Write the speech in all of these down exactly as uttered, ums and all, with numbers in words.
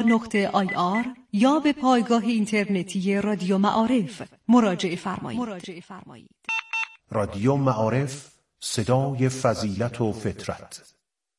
نقطه آی آر یا به پایگاه اینترنتی رادیو معارف مراجعه فرمایید. رادیو معارف، صدای فضیلت و فطرت.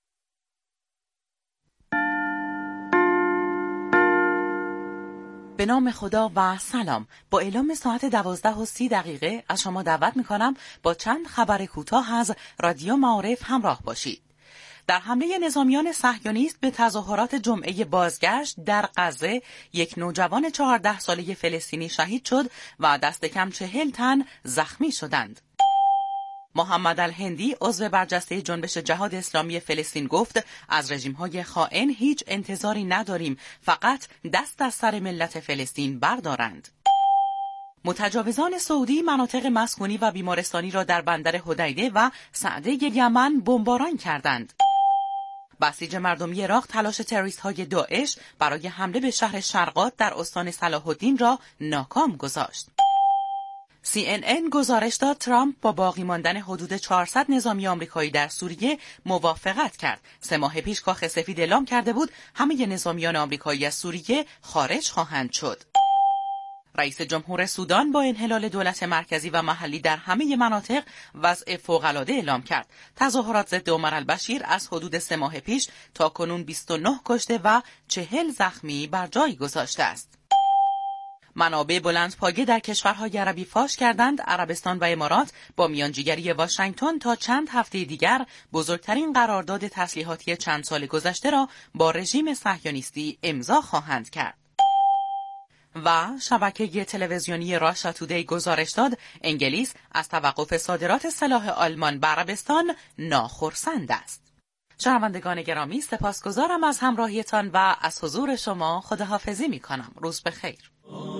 به نام خدا و سلام. با اعلام ساعت دوازده و سی دقیقه از شما دعوت می کنم با چند خبر کوتاه از رادیو معارف همراه باشید. در حمله نظامیان صهیونیست به تظاهرات جمعه بازگشت در غزه، یک نوجوان چهارده ساله فلسطینی شهید شد و دست کم چهل تن زخمی شدند. محمد الهندی عضو برجسته جنبش جهاد اسلامی فلسطین گفت از رژیم‌های خائن هیچ انتظاری نداریم، فقط دست از سر ملت فلسطین بردارند. متجاوزان سعودی مناطق مسکونی و بیمارستانی را در بندر حدیده و سعده یمن بمباران کردند. بسیج مردمی عراق تلاش تروریست‌های داعش برای حمله به شهر شرقات در استان صلاح الدین را ناکام گذاشت. سی ان ان گزارش داد ترامپ با باقی ماندن حدود چهارصد نظامی آمریکایی در سوریه موافقت کرد. سه ماه پیش کاخ سفید اعلام کرده بود همه نظامیان آمریکایی از سوریه خارج خواهند شد. رئیس جمهور سودان با انحلال دولت مرکزی و محلی در همه مناطق وضع فوق‌العاده اعلام کرد. تظاهرات ضد عمر البشیر از حدود سه ماه پیش تا کنون بیست و نه کشته و چهل زخمی بر جای گذاشته است. منابع بلندپایه در کشورهای عربی فاش کردند عربستان و امارات با میانجیگری واشنگتن تا چند هفته دیگر بزرگترین قرارداد تسلیحاتی چند سال گذشته را با رژیم صهیونیستی امضا خواهند کرد. و شبکه تلویزیونی راشا تودی گزارش داد انگلیس از توقف صادرات سلاح آلمان به عربستان ناخرسند است. شنوندگان گرامی، سپاسگزارم از همراهیتان و از حضور شما خداحافظی می کنم. روز بخیر.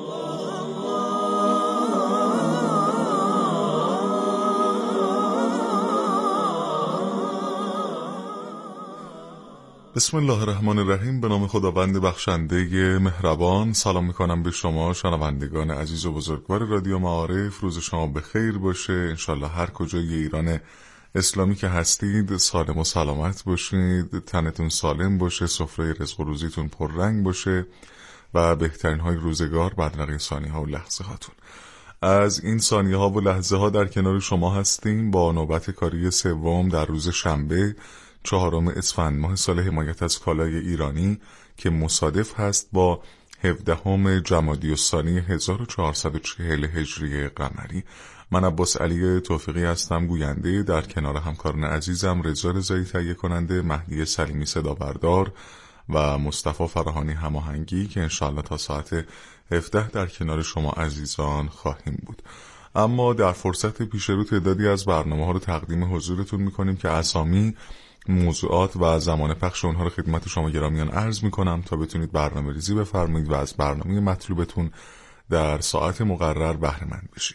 بسم الله الرحمن الرحیم. به نام خداوند بخشنده مهربان. سلام میکنم به شما شنوندگان عزیز و بزرگوار رادیو معارف. روز شما بخیر باشه. انشالله هر کجای ایران اسلامی که هستید سالم و سلامت باشید، تنتون سالم باشه، سفره رزق و روزیتون پررنگ باشه و بهترین های روزگار بدرقه ثانیه ها و لحظه هاتون. از این ثانیه ها و لحظه ها در کنار شما هستیم با نوبت کاری سوم در روز شنبه چهارم اسفند ماه سال حمایت از کالای ایرانی که مصادف هست با هفدهم جمادی الثانی هزار و چهارصد و چهل هجری قمری. من عباس علی توفیقی هستم، گوینده، در کنار همکاران عزیزم رضا رضایی تهیه کننده، مهدی سلیمی صدا بردار و مصطفی فراهانی هماهنگی که انشالله تا ساعت هفده در کنار شما عزیزان خواهیم بود. اما در فرصت پیش رو تعدادی از برنامه ها رو تقدیم حضورتون میکنیم که اسامی، موضوعات و زمان پخش اونها رو خدمت شما گرامیان عرض میکنم تا بتونید برنامه ریزی بفرمایید و از برنامه مطلوبتون در ساعت مقرر بهره مند بشید.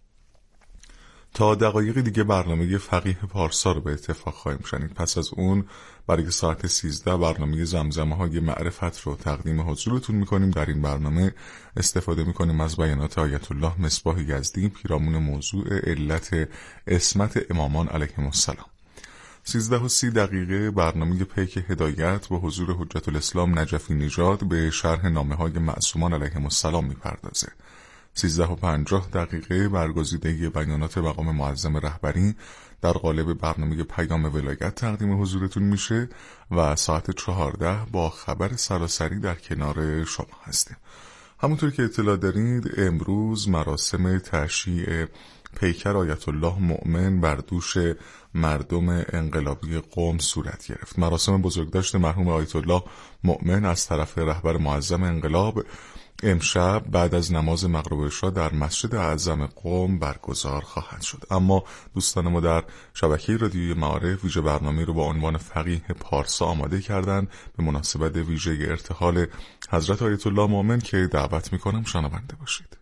تا دقایق دیگه برنامه فقیه پارسا رو به اتفاق خواهیم شنید. پس از اون برای ساعت سیزده برنامه زمزمه های معرفت رو تقدیم حضورتون میکنیم. در این برنامه استفاده میکنیم از بیانات آیت الله مصباح یزدی پیرامون موضوع علت عصمت امامان علیهم السلام. سیزده و سی دقیقه برنامه پیک هدایت با حضور حجت الاسلام نجفی نژاد به شرح نامه های معصومان علیهم السلام میپردازه. سیزده و پنجاه دقیقه برگزیده بیانات مقام معظم رهبری در قالب برنامه پیام ولایت تقدیم حضورتون میشه و ساعت چهارده با خبر سراسری در کنار شما هستیم. همونطور که اطلاع دارید امروز مراسم تشییع پیکر آیت الله مؤمن بر دوش مردم انقلابی قم صورت گرفت. مراسم بزرگداشت مرحوم آیت الله مؤمن از طرف رهبر معظم انقلاب امشب بعد از نماز مغرب عشا در مسجد اعظم قم برگزار خواهد شد. اما دوستان ما در شبکه رادیوی معارف ویژه برنامه رو با عنوان فقیه پارسا آماده کردن به مناسبت ویژه ارتحال حضرت آیت الله مؤمن که دعوت میکنم شنونده باشید.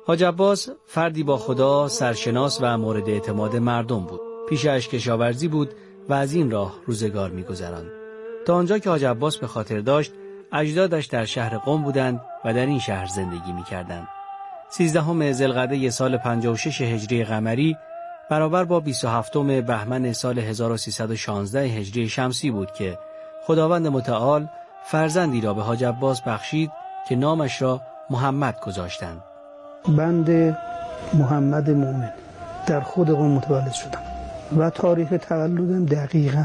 حاج عباس فردی با خدا، سرشناس و مورد اعتماد مردم بود. پیشش کشاورزی بود و از این راه روزگار می‌گذراند. تا آنجا که حاج عباس به خاطر داشت، اجدادش در شهر قم بودند و در این شهر زندگی می‌کردند. سیزدهم ذوالقعده سال پنجاه و شش هجری قمری برابر با بیست و هفتم بهمن سال هزار و سیصد و شانزده هجری شمسی بود که خداوند متعال فرزندی را به حاج عباس بخشید که نامش را محمد گذاشتند. بنده محمد مومن در خود قم متولد شدم و تاریخ تولدم دقیقاً،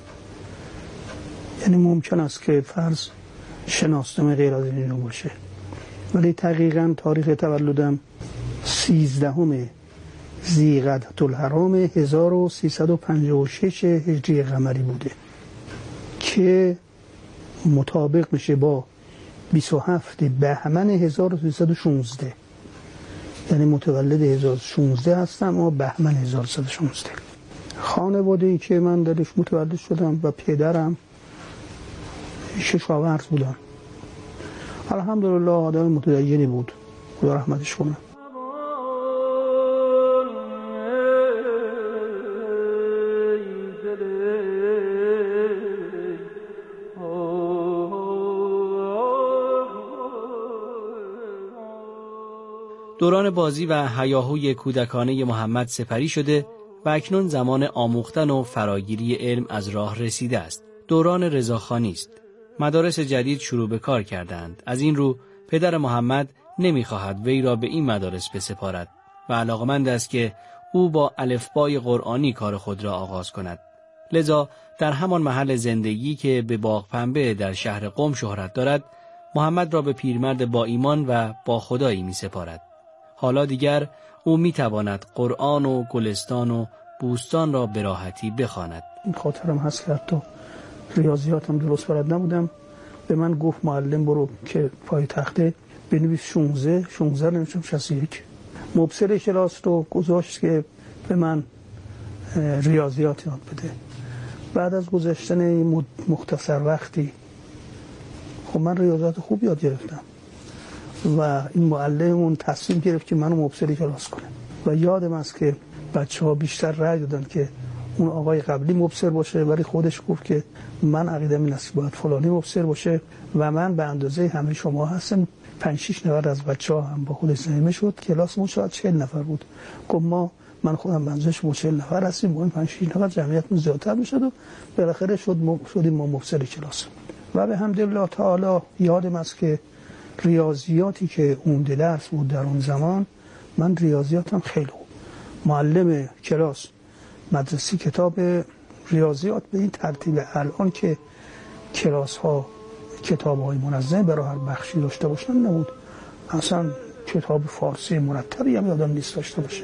یعنی ممکن است که فرض شناسنامه غیر از این باشه، ولی دقیقاً تاریخ تولدم سیزدهم ذیقعدة الحرام هزار و سیصد و پنجاه و شش هجری قمری بوده که مطابق میشه با بیست و هفت بهمن هزار و سیصد و شانزده، یعنی متولد هزار و سیصد و شانزده هستم و بهمن هزار و سیصد و شانزده. خانواده ای که من درش متولد شدم و پدرم کشاورز بودن. الحمدلله آدم متدینی بود، خدا رحمتش کنه. دوران بازی و هیاهوی کودکانه محمد سپری شده و اکنون زمان آموختن و فراگیری علم از راه رسیده است. دوران رضاخانی است. مدارس جدید شروع به کار کردند. از این رو پدر محمد نمی‌خواهد وی را به این مدارس بسپارد و علاقمند است که او با الفبای قرآنی کار خود را آغاز کند. لذا در همان محل زندگی که به باغ پنبه در شهر قم شهرت دارد، محمد را به پیرمرد با ایمان و با خدایی می‌سپارد. حالا دیگر او می‌تواند قرآن و گلستان و بوستان را به راحتی بخواند. این خاطرم هست که حتی ریاضیاتم درست بلد نبودم، به من گفت معلم برو که پای تخته بنویس شانزده شانزده نمیشم شصت و یک. مبصر کلاس رو گذاشت که به من ریاضیات یاد بده. بعد از گذشتن مختصر وقتی خب من ریاضیات خوب یاد گرفتم و این معلممون تصمیم گرفت که منو مبصر کلاس کنه و یادم است که بچه‌ها بیشتر رأی دادن که اون آقای قبلی مبصر باشه، ولی خودش گفت که من عقیدم این است باید فلانی مبصر باشه و من به اندازه همه شما هستم. پنج شش نفر از بچه‌ها هم با خودش زمینه شد. کلاسمون شاید چهل نفر بود. گفت ما من خودم بنزش شما چهل نفر هستیم، با این پنج شش نفر جمعیتمون زیادتر میشد و بالاخره شد شدیم ما مبصر کلاس. و به حمدالله تعالی یادم است که ریاضیاتی که اون درس بود در اون زمان، من ریاضیاتم خیلی خوب. معلم کلاس مدرسی کتاب ریاضیات به این ترتیب الان که کلاس ها کتاب های منظم برای هر بخشی داشته باشن نبود. اصلا کتاب فارسی مرتبی هم یادم نیست داشته باشه.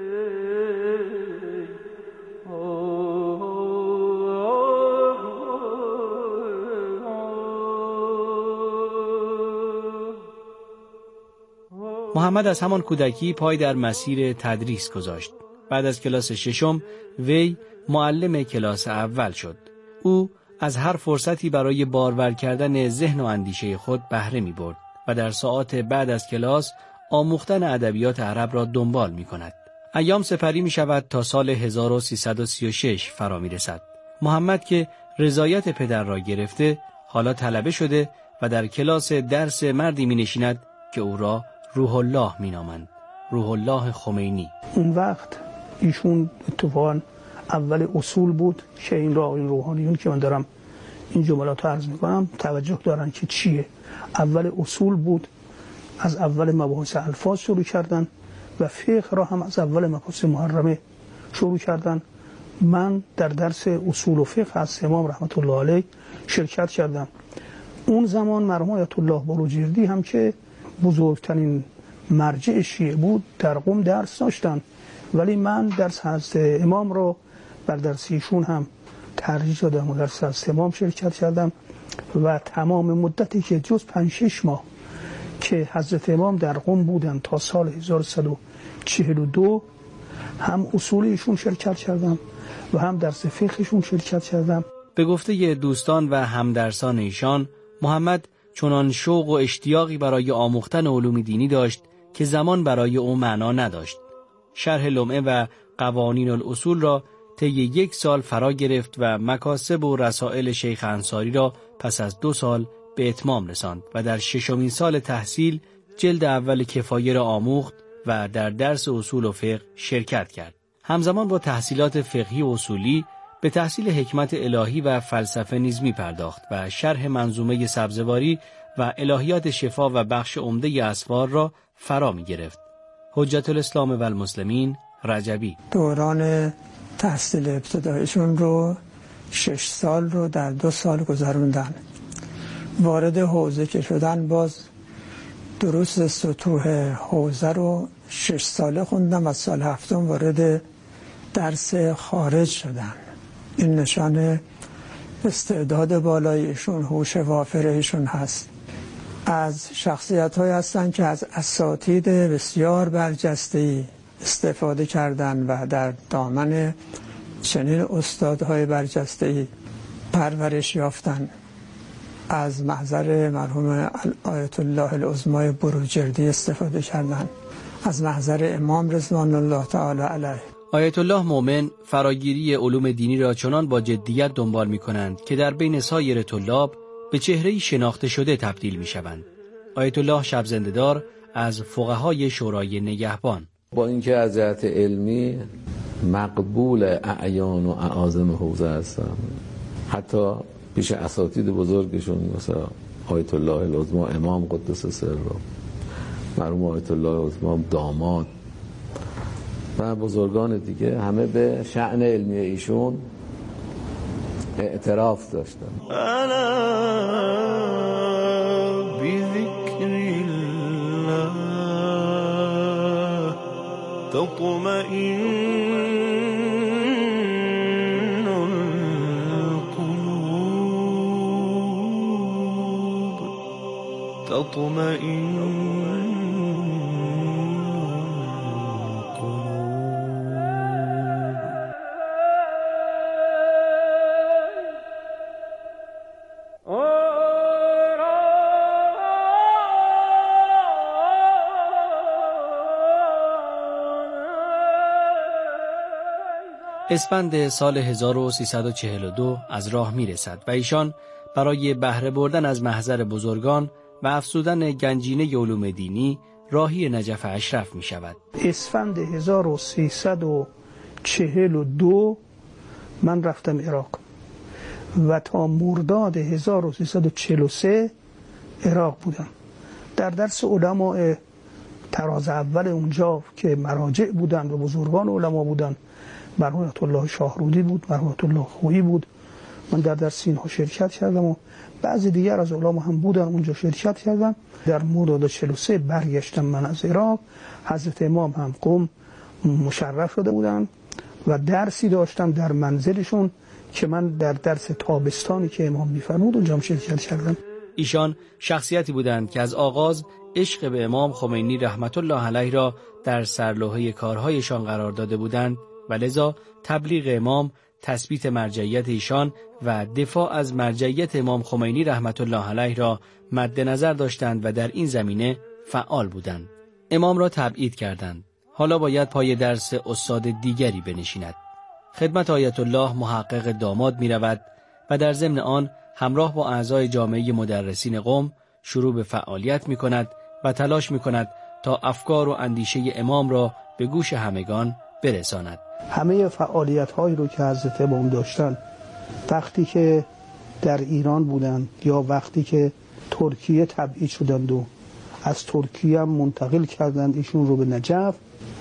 محمد از همان کودکی پای در مسیر تدریس گذاشت. بعد از کلاس ششم وی معلم کلاس اول شد. او از هر فرصتی برای بارور کردن ذهن و اندیشه خود بهره می برد و در ساعات بعد از کلاس آموختن ادبیات عرب را دنبال می کند. ایام سپری می شود تا سال هزار و سیصد و سی و شش فرا می رسد. محمد که رضایت پدر را گرفته حالا طلبه شده و در کلاس درس مردی می نشیند که او را روح الله می نامند. روح الله خمینی. اون وقت ایشون اتفاقاً اول اصول بود که این را این روحانیون که من دارم این جملات رو عرض میکنم توجه دارن که چیه. اول اصول بود، از اول مباحث الفاظ شروع کردن و فقه را هم از اول مباحث محرمه شروع کردن. من در درس اصول و فقه از امام رحمت الله علیه شرکت کردم. اون زمان مرحوم آیت الله بروجردی هم که بزرگترین مرجع شیعه بود در قم درس داشتن، ولی من درس حضرت امام رو بر درس ایشون هم ترجیح دادم و درس حضرت امام شرکت کردم و تمام مدتی که جز پنج شش ماه که حضرت امام در قم بودن تا سال هزار و سیصد و چهل و دو هم اصول ایشون شرکت کردم و هم درس فقهشون شرکت کردم. به گفته دوستان و همدرسان ایشان، محمد چنان شوق و اشتیاقی برای آموختن علوم دینی داشت که زمان برای او معنا نداشت. شرح لمعه و قوانین الاصول را طی یک سال فرا گرفت و مکاسب و رسائل شیخ انصاری را پس از دو سال به اتمام رساند و در ششمین سال تحصیل جلد اول کفایه را آموخت و در درس اصول و فقه شرکت کرد. همزمان با تحصیلات فقهی و اصولی به تحصیل حکمت الهی و فلسفه نیز می پرداخت و شرح منظومه سبزواری و الهیات شفا و بخش عمده اسفار را فرا می گرفت. حجت الاسلام و المسلمین رجبی دوران تحصیل ابتدایشون رو شش سال رو در دو سال گذروندن. وارد حوزه که شدن باز دروس سطوح حوزه رو شش ساله خوندم و سال هفتم وارد درس خارج شدن. این نشانه استعداد بالایشون، هوش وافرشون هست. از شخصیت های هستن که از اساتید بسیار برجسته‌ای استفاده کردن و در دامن چنین استادهای برجسته‌ای پرورش یافتن. از محضر مرحوم آیت الله العظمای بروجردی استفاده کردن، از محضر امام رضوان الله تعالی علیه. آیت الله مومن فراگیری علوم دینی را چنان با جدیت دنبال می کنند که در بین سایر طلاب به چهره‌ای شناخته شده تبدیل می شوند. آیت الله شب زنده‌دار از فقهای شورای نگهبان. با اینکه از جهت علمی مقبول اعیان و اعاظم حوزه هستم، حتی پیش اساتید بزرگشون مثل آیت الله العظما امام قدس سره، مرحوم آیت الله العظما داماد و بزرگان دیگه، همه به شأن علمی ایشون اعتراف داشتن. تطمئن القلوب تطمئن اسفند سال هزار و سیصد و چهل و دو از راه می رسد و ایشان برای بهره بردن از محضر بزرگان و افزودن گنجینه علوم دینی راهی نجف اشرف می شود. اسفند هزار و سیصد و چهل و دو من رفتم عراق و تا مرداد هزار و سیصد و چهل و سه عراق بودم. در درس علماء تراز اول اونجا که مراجع بودن و بزرگان علما بودن، مرحوم آیت الله شاهرودی بود، مرحوم آیت الله خویی بود. من در درس اینها شرکت کردم و بعضی دیگر از علما هم بودن اونجا شرکت کردم. در مرداد چهل و سه برگشتم من از عراق. حضرت امام هم قم مشرف شده بودن و درسی داشتم در منزلشون که من در درس تابستانی که امام می‌فرمود اونجا شرکت کردم. ایشان شخصیتی بودند که از آغاز عشق به امام خمینی رحمت الله علیه را در سرلوحه کارهایشان قرار داده بودند و لذا تبلیغ امام، تثبیت مرجعیت ایشان و دفاع از مرجعیت امام خمینی رحمت الله علیه را مد نظر داشتند و در این زمینه فعال بودند. امام را تبعید کردند. حالا باید پای درس استاد دیگری بنشیند. خدمت آیت الله محقق داماد می رود و در ضمن آن همراه با اعضای جامعه مدرسین قم شروع به فعالیت می کند و تلاش می کند تا افکار و اندیشه امام را به گوش همگان برساند. همه فعالیت هایی رو که حضرت امام داشتن وقتی که در ایران بودن یا وقتی که ترکیه تبعید شدند و از ترکیه هم منتقل کردند ایشون رو به نجف،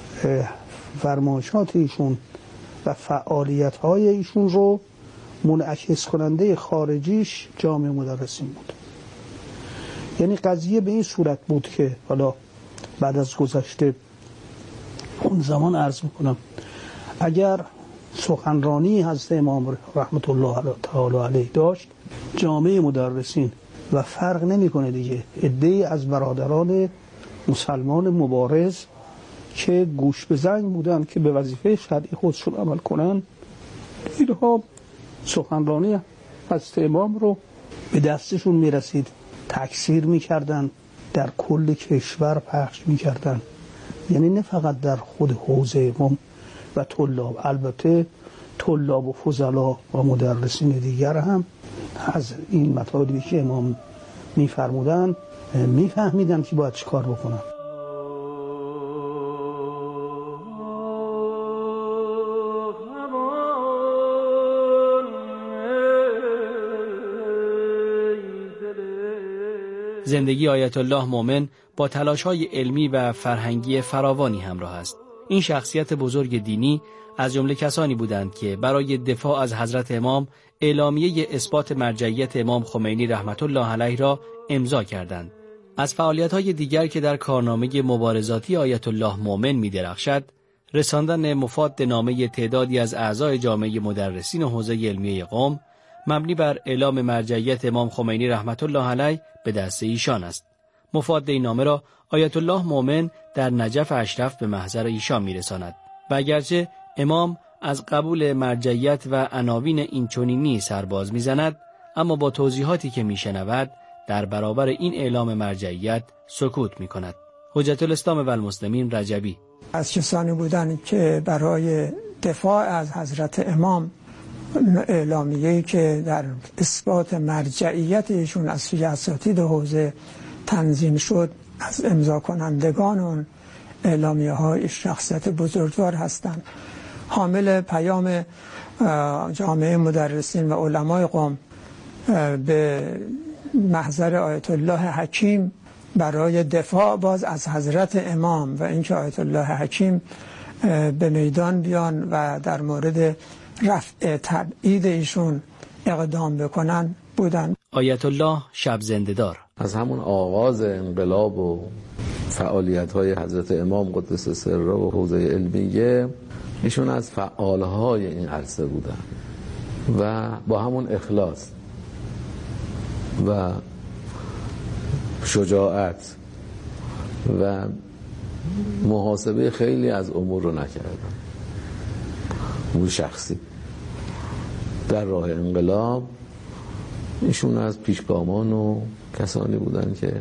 فرمایشات ایشون و فعالیت های ایشون رو منعکس کننده خارجیش جامعه مدرسین بود. یعنی قضیه به این صورت بود که حالا بعد از گذشته اون زمان عرض میکنم اگر سخنرانی حضرت امام رحمت الله تعالی علیه داشت، جامعه مدرسین و فرق نمیکنه دیگه عده‌ای از برادران مسلمان مبارز که گوش به زنگ بودن که به وظیفه شرعی خودشون عمل کنن، اینها سخنرانی حضرت امام رو به دستشون میرسید، تکثیر میکردن، در کل کشور پخش میکردن، یعنی نه فقط در خود حوزه امام و طلاب، البته طلاب و فضلا و مدرسین دیگر هم از این مطالبی که امام میفرمودن میفهمیدن که باید چی کار بکنن. زندگی آیت الله مومن با تلاش‌های علمی و فرهنگی فراوانی همراه است. این شخصیت بزرگ دینی از جمله کسانی بودند که برای دفاع از حضرت امام اعلامیه اثبات مرجعیت امام خمینی رحمت الله علیه را امضا کردند. از فعالیت‌های دیگر که در کارنامه مبارزاتی آیت الله مومن می‌درخشد، رساندن مفاد نامه تعدادی از اعضای جامعه مدرسین حوزه علمیه قم مبنی بر اعلام مرجعیت امام خمینی رحمت الله علیه به دست ایشان است. مفاد این نامه را آیت الله مومن در نجف اشرف به محضر ایشان میرساند و اگرچه امام از قبول مرجعیت و عناوین اینچنینی سرباز میزند، اما با توضیحاتی که میشنود در برابر این اعلام مرجعیت سکوت میکند. حجت الاسلام و المسلمین رجبی از کسانی بودند که برای دفاع از حضرت امام اعلامیه‌ای که در اثبات مرجعیت ایشون از سوی اساتید حوزه تنظیم شد از امضا کنندگان اون اعلامیه های شخصیت بزرگوار هستند. حامل پیام جامعه مدرسین و علمای قم به محضر آیت الله حکیم برای دفاع باز از حضرت امام و اینکه آیت الله حکیم به میدان بیان و در مورد رفع تبعید ایشون اقدام بکنن بودن. آیت الله شب زنده‌دار از همون آغاز انقلاب و فعالیت‌های حضرت امام قدس سره و حوزه علمیه ایشون از فعالهای این عرصه بودن و با همون اخلاص و شجاعت و محاسبه خیلی از امور رو نکردن. امور شخصی در راه انقلاب ایشون از پیشگامان و کسانی بودن که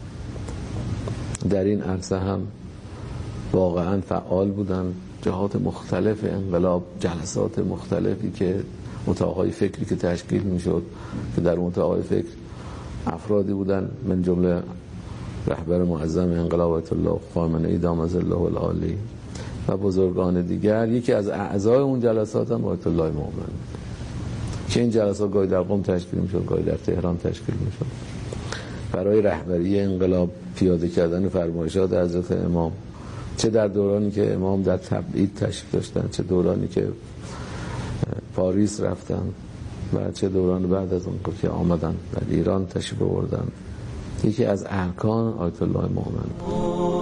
در این عرصه هم واقعا فعال بودن. جهات مختلف انقلاب، جلسات مختلفی که اتاقهای فکری که تشکیل میشد که در اتاقهای فکر افرادی بودن من جمله رهبر معظم انقلاب آیت الله خامنه‌ای دام ظله العالی و بزرگان دیگر. یکی از اعضای اون جلسات هم آیت الله مومن که این جلسات گاهی در قم تشکیل میشد، گاهی در تهران تشکیل میشد برای رهبری انقلاب، پیاده کردن فرمایشات حضرت امام، چه در دورانی که امام در تبعید تشریف داشتن، چه دورانی که پاریس رفتن و چه دوران بعد از اون که آمدن در ایران تشریف آوردن. یکی از ارکان آیت الله مومن.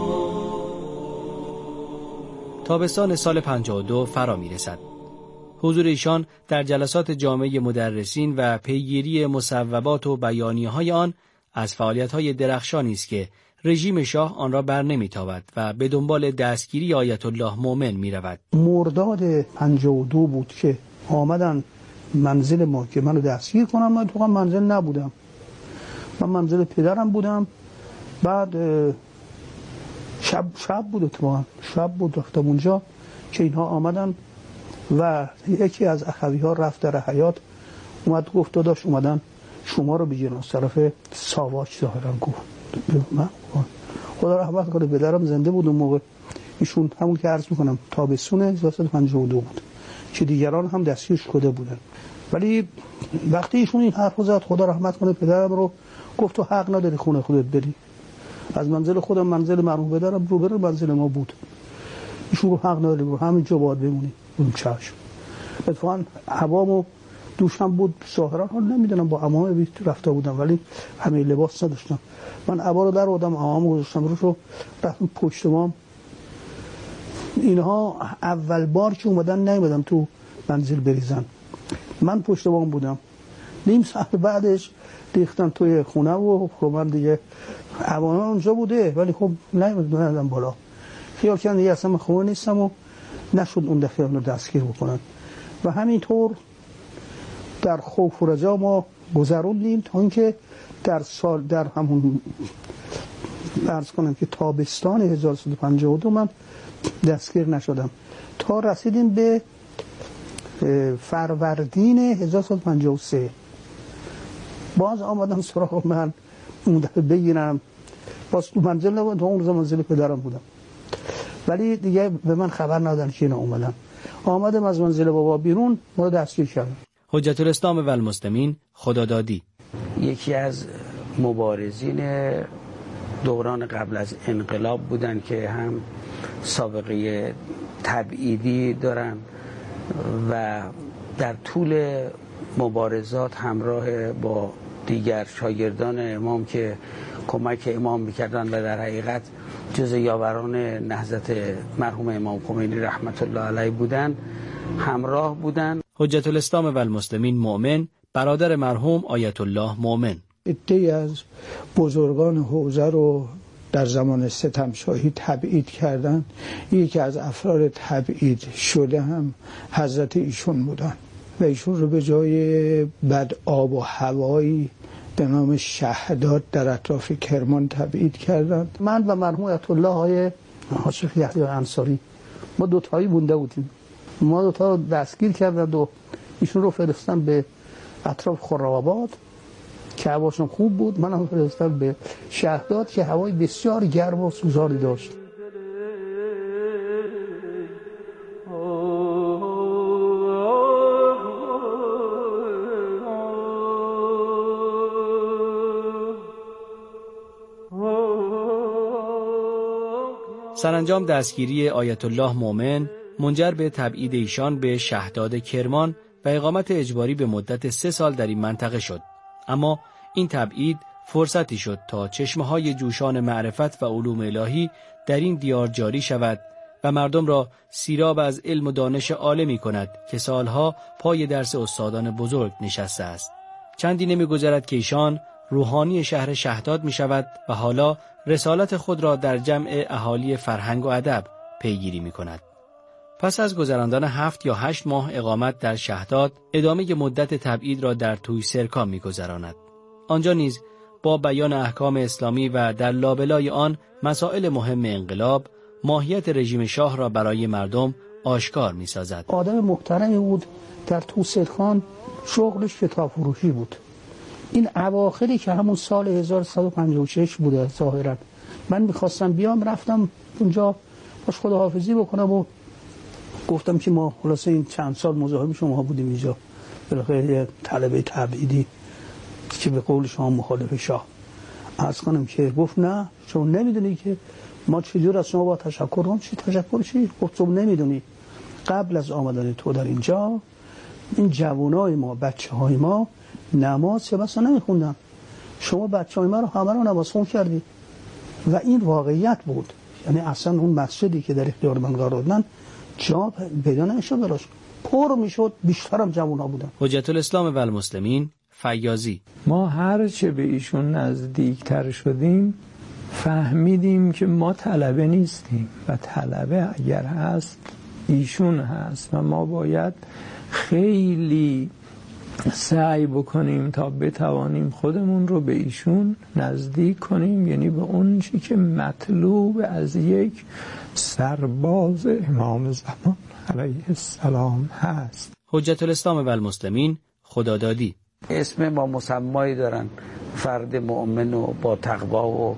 تابستان سال پنجاه و دو فرا میرسد. حضور ایشان در جلسات جامعه مدرسین و پیگیری مصوبات و بیانیه‌های آن از فعالیت‌های درخشانی است که رژیم شاه آن را بر نمی‌تابد و به دنبال دستگیری آیت الله مومن می‌رود. مرداد پنجاه و دو بود که آمدن منزل ما که منو دستگیر کنم. من تو منزل نبودم، من منزل پدرم بودم. بعد شب شب بود اتفاقا شب بود رفتم اونجا که اینها آمدن و یکی از اخوی ها رفت در حیاط اومد گفت داداش اومدن شما رو بگیرن از طرف ساواک ظاهرا. گفت من خدا رحمت کنه پدرم زنده بود اون موقع. ایشون همون که عرض میکنم تابستون هزار و سیصد و پنجاه و دو بود که دیگران هم دستگیر شده بودن. ولی وقتی ایشون این حرف زد خدا رحمت کنه پدرم رو، گفت تو حق نداری خونه خودت بری. از منزل خودم منزل مرحوم پدرم رو بره منزل ما بود. ایشون رو حق نداری برو همینجا باید بمونی. اون چشم. اتفاقا عوامو دوشم بود ظاهرا حال نمیدونم با عمامه رفته بودم ولی همه لباس نداشتم. من عبا رو در آوردم عمامو گذاشتم روش رو رفتم پشت مام. اینها اول بار که اومدن نیومدم تو منزل بریزن. من پشت مام بودم. نیم ساعت بعدش ریختن توی خونه و خب من دیگه عوامه اونجا بوده ولی خب نیومدم بالا. خیال کردن دیگه اصلا من خونه نیستم و نشد اون دفعه اون رو دستگیر بکنن و همینطور در خوف و رجا ما گذروندیم تا اینکه در سال در همون عرض کنم که تابستان هزار و سیصد و پنجاه و دو من دستگیر نشدم تا رسیدیم به فروردین هزار و سیصد و پنجاه و سه. باز آمدم سراغ من اون دفعه بگیرم، باز تو منزل نبودم، تو اون روز منزل پدرم بودم، ولی دیگه به من خبر ندادن که اینا اومدن. آمدم از منزل بابا بیرون، ما دستگیر کردن. حجت الاسلام و المسلمین خدادادی یکی از مبارزین دوران قبل از انقلاب بودن که هم سابقه تبعیدی دارن و در طول مبارزات همراه با دیگر شاگردان امام که کمک امام میکردن و در حقیقت جز یاوران نهضت مرحوم امام خمینی رحمت الله علیه بودن همراه بودن. حجت الاسلام و المسلمین مؤمن برادر مرحوم آیت الله مؤمن عده‌ای از بزرگان حوزه رو در زمان ستمشاهی تبعید کردن. یکی از افراد تبعید شده هم حضرت ایشون بودن و ایشون رو به جای بد آب و هوایی به نام شهداد در اطراف کرمان تبعید کردن. من و مرحوم آیت الله های حاجی یحیی انصاری ما دوتایی بونده بودیم. ما دوتا رو دستگیر کردند و ایشون رو فرستن به اطراف خرم‌آباد که هواشون خوب بود. من هم فرستم به شهداد که هوای بسیار گرم و سوزانی داشت. سرانجام دستگیری آیت الله مؤمن منجر به تبعید ایشان به شهداد کرمان و اقامت اجباری به مدت سه سال در این منطقه شد. اما این تبعید فرصتی شد تا چشمه‌های جوشان معرفت و علوم الهی در این دیار جاری شود و مردم را سیراب از علم و دانش عالمی کند که سالها پای درس استادان بزرگ نشسته است. چندی نمی‌گذرد که ایشان روحانی شهر شهداد می‌شود و حالا رسالت خود را در جمع اهالی فرهنگ و ادب پیگیری می‌کند. پس از گذراندن هفت یا هشت ماه اقامت در شهداد، ادامه مدت تبعید را در توی سرکا می‌گذراند. آنجا نیز با بیان احکام اسلامی و در لابلای آن مسائل مهم انقلاب، ماهیت رژیم شاه را برای مردم آشکار می‌سازد. آدم محترمی بود، در توی سرکان شغلش کتاب فروشی بود. این اواخری که همون سال هزار و سیصد و پنجاه و شش بوده ظاهرا، من می‌خواستم بیام، رفتم اونجا باش خداحافظی بکنم و گفتم که ما خلاصه این چند سال مزاحم شما بودیم اینجا، بالاخره طلبه تبعیدی که به قول شما مخالف شاه. عرض کنم که گفت نه، شما نمیدونی که ما چجور از شما با تشکر کنیم. چی تشکر چی؟ گفت شما نمیدونی قبل از آمدن تو در اینجا این جوانای ما، بچه‌های ما نماز چه بسا نمیخوندن، شما بچه‌های ما رو همه رو نماز خون کردی و این واقعیت بود. یعنی اصلا اون مسجدی که در اختیار من قرار دادن جا پیدا نمیشد، براش پر میشد، بیشترم جوونا بودن. حجت الاسلام و المسلمین فیاضی: ما هر چه به ایشون نزدیکتر شدیم فهمیدیم که ما طلبه نیستیم و طلبه اگر هست ایشون هست و ما باید خیلی سعی بکنیم تا بتوانیم خودمون رو به ایشون نزدیک کنیم، یعنی به اون چی که مطلوب از یک سرباز امام زمان علیه السلام هست. حجت الاسلام و المسلمین خدادادی: اسم با مسمایی دارن، فرد مؤمن و با تقوا و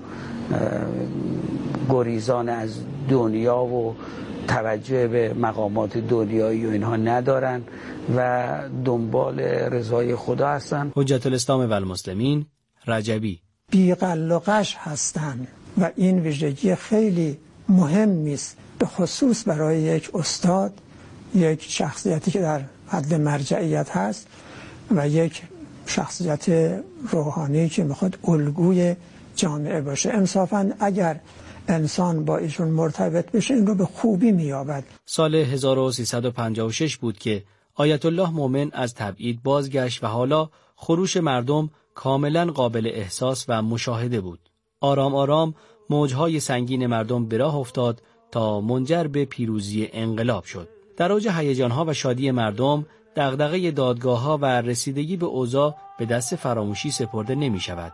گریزان از دنیا و توجه به مقامات دنیایی و اینها ندارن و دنبال رضای خدا هستن. حجت الاسلام و المسلمین رجبی: بی‌قلقش هستن و این ویژگی خیلی مهمی است، به خصوص برای یک استاد، یک شخصیتی که در حد مرجعیت هست و یک شخصیت روحانی که میخواد الگوی جامعه باشه. انصافاً اگر انسان با ایشون مرتبط بشه این رو به خوبی میابد. سال هزار و سیصد و پنجاه و شش بود که آیت الله مؤمن از تبعید بازگشت و حالا خروش مردم کاملا قابل احساس و مشاهده بود. آرام آرام موجهای سنگین مردم به راه افتاد تا منجر به پیروزی انقلاب شد. در اوج هیجان‌ها و شادی مردم، دغدغه دادگاه‌ها و رسیدگی به اوضاع به دست فراموشی سپرده نمی‌شود.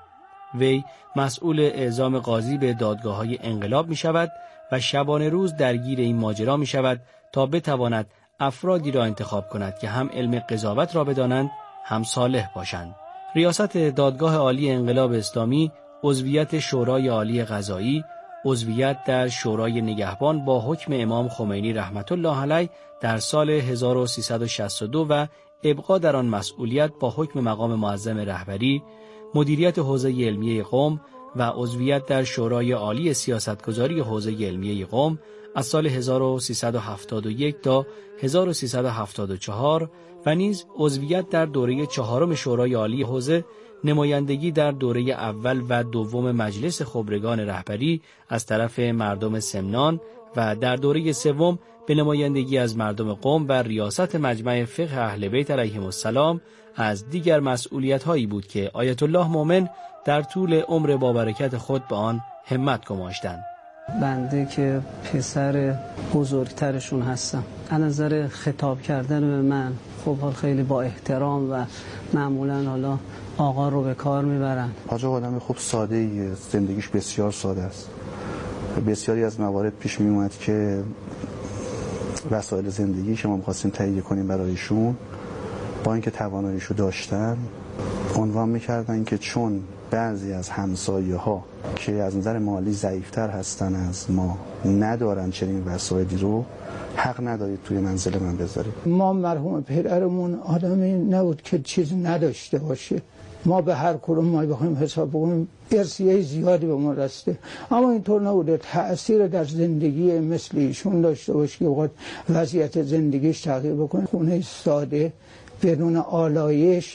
وی مسئول اعزام قاضی به دادگاه‌های انقلاب می‌شود و شبانه روز درگیر این ماجرا می‌شود تا بتواند افرادی را انتخاب کند که هم علم قضاوت را بدانند، هم صالح باشند. ریاست دادگاه عالی انقلاب اسلامی، عضویت شورای عالی قضایی، عضویت در شورای نگهبان با حکم امام خمینی رحمت الله علیه در سال هزار و سیصد و شصت و دو و ابقا در آن مسئولیت با حکم مقام معظم رهبری، مدیریت حوزه علمیه قم و عضویت در شورای عالی سیاستگذاری حوزه علمیه قم از سال هزار و سیصد و هفتاد و یک تا هزار و سیصد و هفتاد و چهار و نیز عضویت در دوره چهارم شورای عالی حوزه، نمایندگی در دوره اول و دوم مجلس خبرگان رهبری از طرف مردم سمنان و در دوره سوم به نمایندگی از مردم قم و ریاست مجمع فقه اهل بیت علیهم السلام از دیگر مسئولیت‌هایی بود که آیت الله مومن در طول عمر بابرکت خود به آن همت گماشتند. بنده که پسر بزرگترشون هستم، از نظر خطاب کردن به من خب حال خیلی با احترام و معمولا حالا آقا رو به کار میبرن. حاج آقا آدم خوب ساده ایه، زندگیش بسیار ساده است. بسیاری از موارد پیش می اومد که وسایل زندگی که ما می‌خواستیم تهیه کنیم برایشون، با اینکه تواناییشو داشتن، عنوان می‌کردن که چون بعضی از همسایه‌ها که از نظر مالی ضعیف‌تر هستن از ما ندارن چنین وسایلی رو، حق ندارید توی منزل من بذارید. ما مرحوم پدرمون آدمی نبود که چیز نداشته باشه. ما به هر کدوم ما بخوایم حساب بکنیم ارثیه زیادی به ما رسیده، اما اینطور نبوده. تأثیر در زندگی مثل ایشون داشته باشه که وقت وضعیت زندگیش تغییر بکنه. خونه ساده بدون آلایش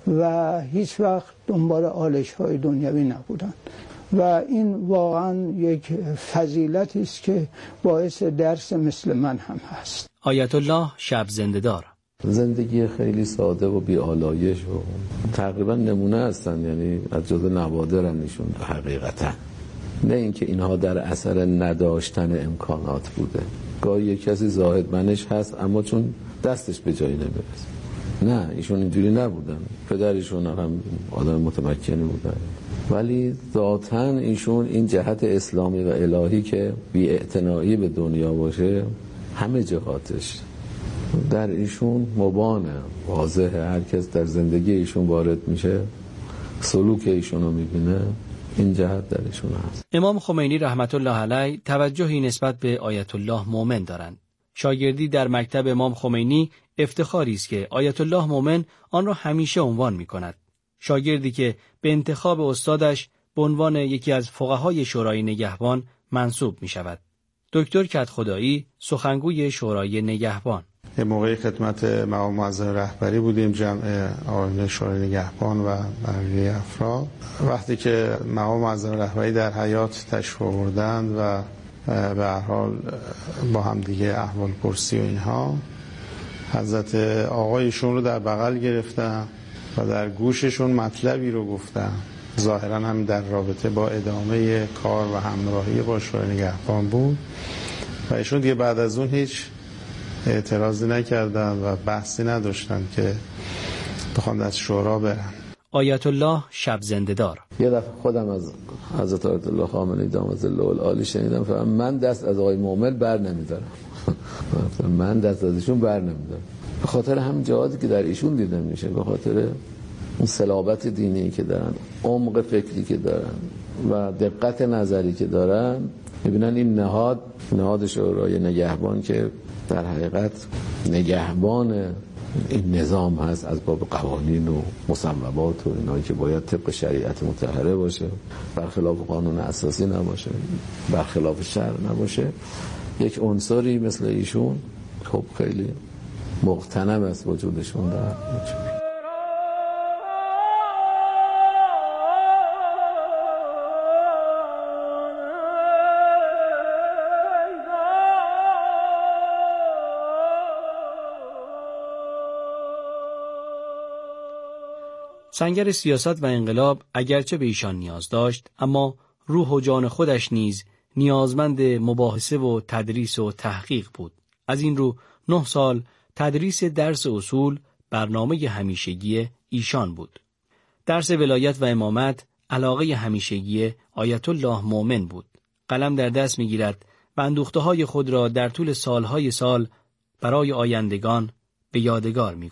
و هیچ وقت دنبال آلایش‌های دنیوی نبودن و این واقعا یک فضیلتی است که باعث درس مثل من هم هست. آیت الله شب زنده‌دار. زندگی خیلی ساده و بی آلایش و تقریبا نمونه هستن، یعنی از جزء نوادرن ایشون حقیقتا. نه اینکه اینها در اثر نداشتن امکانات بوده. گاهی یک کسی زاهد منش هست اما چون دستش به جایی نمیرسه. نه، ایشون اینجوری نبودن. پدرشون هم آدم متمکنی بودن، ولی ذاتاً ایشون این جهت اسلامی و الهی که بی اعتنایی به دنیا باشه همه جهاتش در ایشون مبانه، واضحه. هر کس در زندگی ایشون وارد میشه، سلوک ایشون رو میبینه، این جهت در ایشون هست. امام خمینی رحمت الله علیه توجهی نسبت به آیت الله مومن دارند. شاگردی در مکتب امام خمینی افتخاری است که آیت الله مومن آن را همیشه عنوان می‌کند. شاگردی که به انتخاب استادش به عنوان یکی از فقهای شورای نگهبان منصوب می‌شود. دکتر کدخدایی، سخنگوی شورای نگهبان. یه موقعی خدمت مقام معظم رهبری بودیم، جمع آقایان شورای نگهبان و بقیه افراد. وقتی که مقام معظم رهبری در حیات تشریف آوردند و به هر حال با هم دیگه احوال پرسی و اینها، حضرت آقایشون رو در بغل گرفتن و در گوششون مطلبی رو گفتن، ظاهرا هم در رابطه با ادامه کار و همراهی با شورای نگهبان بود و ایشون دیگه بعد از اون هیچ اعتراضی نکردن و بحثی نداشتن که بخوان از شورا برن. آیت الله شب زنده‌دار. یه دفعه خودم از حضرت آیت الله خامنه‌ای دامت ظله العالی شنیدم فهم من دست از آقای مومن بر نمیدارم. من دست از ایشون بر نمیدارم به خاطر همین جهاتی که در ایشون دیده میشه، به خاطر اون صلابت دینی که دارن، عمق فکری که دارن و دقت نظری که دارن. میبینن این نهاد نهاد شورای نگهبان که در حقیقت نگهبان این نظام هست، از باب قوانین و مصوبات و اینایی که باید طبق شریعت مطهره باشه، برخلاف قانون اساسی نباشه، برخلاف شرع نباشه. یک عنصری مثل ایشون خب خیلی مغتنم است وجودشون در سنگر سیاست و انقلاب اگرچه به ایشان نیاز داشت، اما روح و جان خودش نیز نیازمند مباحثه و تدریس و تحقیق بود. از این رو نه سال تدریس درس اصول برنامه همیشگی ایشان بود. درس ولایت و امامت علاقه همیشگی آیت الله مومن بود. قلم در دست می‌گیرد و اندوخته‌های خود را در طول سالهای سال برای آیندگان به یادگار می‌کند.